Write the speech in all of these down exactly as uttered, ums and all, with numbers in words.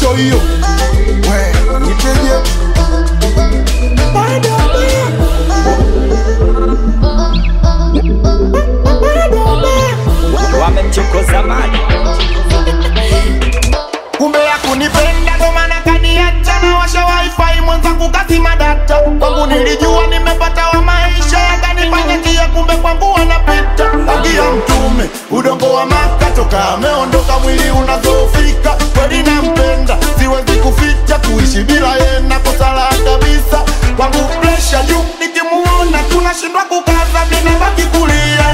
hiyo hiyo. We, niteje wamemchokoza mali. Kumbe ya kunipenda ndo maana kaniacha na washa wifi mwenzangu kazima data. Kwangu nilijua nimepata wa maisha yakanifanya njia, kumbe kwangu wanapita. Tangia mtume udongo wa Maka toka ameondoka mwili unazofika. Kweli nampenda siwezi kuficha, kuishi bila yeye nakosa raha kabisa. Kwangu pressure juu nikimuona tunashindwa kukaza, mimi nabaki kulia.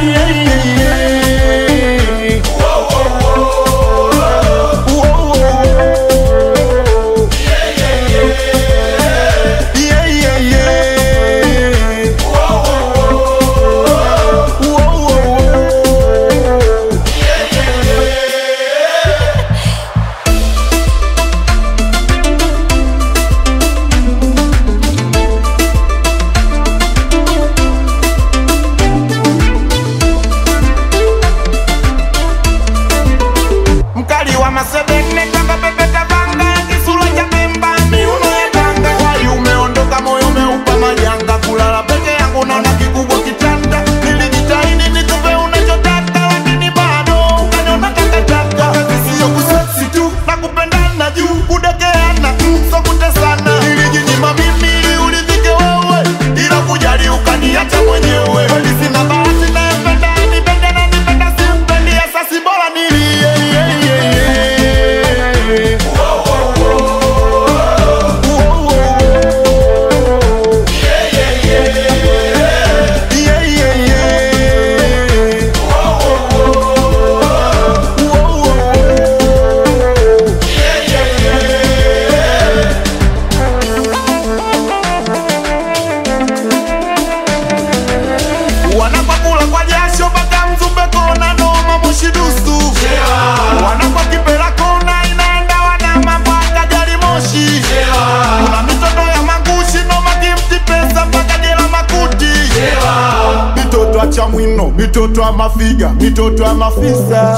Chamwino, mitoto wa mafiga, mitoto wa mafisa.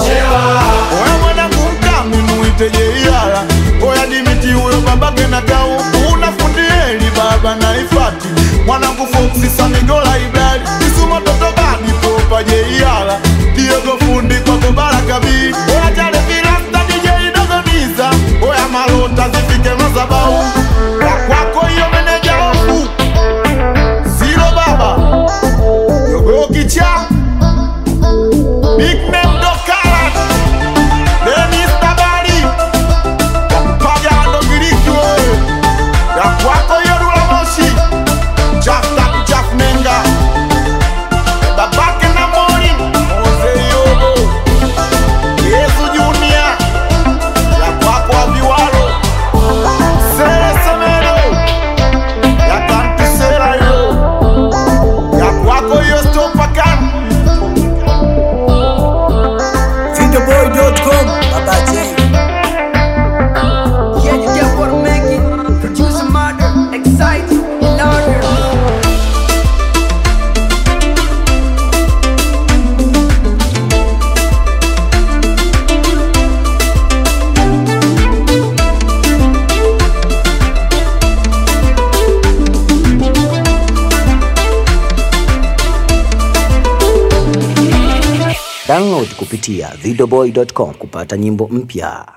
Oya mwana kumka minuite jehiala. Oya dimiti uyo babake na tau. Unafundieli baba na ifati. Mwana kufoksi samigola ibrali. Isuma toto gani popa jehiala. Diego fundi kwa kubara kabi. Oya jale virasta D J dogoniza. Oya malota zifike mazabau. Ya kwako iyo meneja ofu Zero baba Yogo Kicha Big Name Dokala Dennis Tabari Paga ando girikyo ya kwako yorula moshi Jafta Jaf Nenga Babake na Mori Mose Yogo Yesu Junior ya kwako Aviwaro Sere Semero ya kantu Sera yo ya kwako yo Stopakan video boy dot com Baba J. Yeah, you get what I'm making. Produce a murder, exciting, in order. Download kupitia video boy dot com kupata nyimbo mpya.